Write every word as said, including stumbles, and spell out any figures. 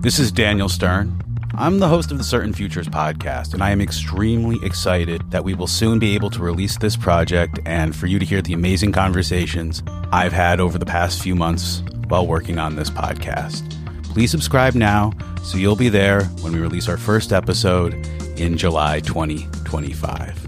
This is Daniel Stern. I'm the host of the Certain Futures podcast, and I am extremely excited that we will soon be able to release this project and for you to hear the amazing conversations I've had over the past few months while working on this podcast. Please subscribe now so you'll be there when we release our first episode in July twenty twenty-five.